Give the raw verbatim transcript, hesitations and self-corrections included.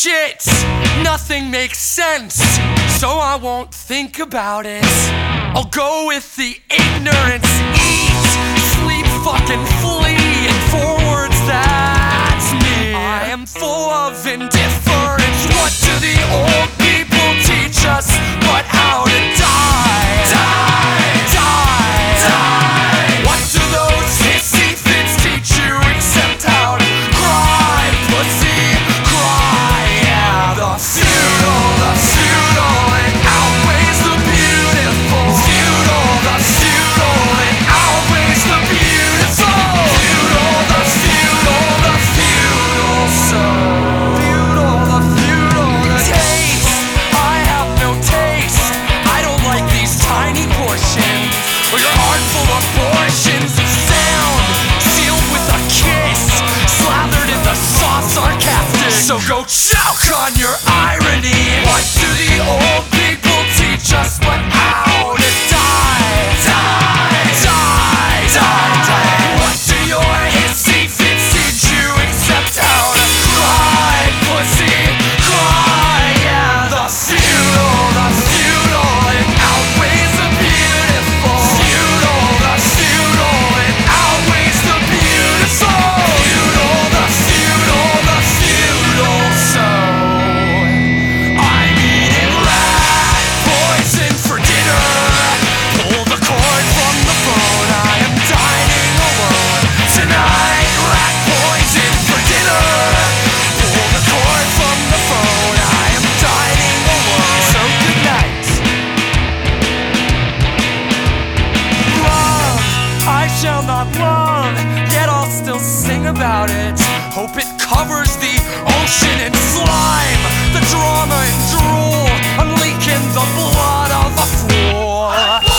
shit, nothing makes sense, so I won't think about it. I'll go with the ignorance, eat, sleep, fucking flee, and forwards, that's me. I am full of indifference. What do the old people teach us but how to die? Die, die, die. What do those hissy fits teach you except how to cry, pussy, cry? Yeah, the futile, the futile, it outweighs the beautiful. Futile, the futile, it outweighs the beautiful. Futile, the futile, the futile, so futile, the futile, the taste. I have no taste. I don't like these tiny portions, or your artful abortions of sound, sealed with a kiss, slathered in the sauce sarcastic. So go choke on your irony. What do the old people teach us but how to die? Die, die, die, die. What do your hissy fits teach you except how to cry, pussy, cry? Yeah, the futile, the futile, it outweighs the beautiful. Futile, the futile, it outweighs the beautiful. Futile, the futile, the futile, so I'm eating rat poison for dinner. Pull the cord from the phone, I am dining alone tonight. Rat poison for dinner. Pull the cord from the phone, I am dining alone. So good night. Love, I shall not love, yet I'll still sing about it. Hope it covers the ocean in slime, the drama and drool. I'm leaking the blood of a fool.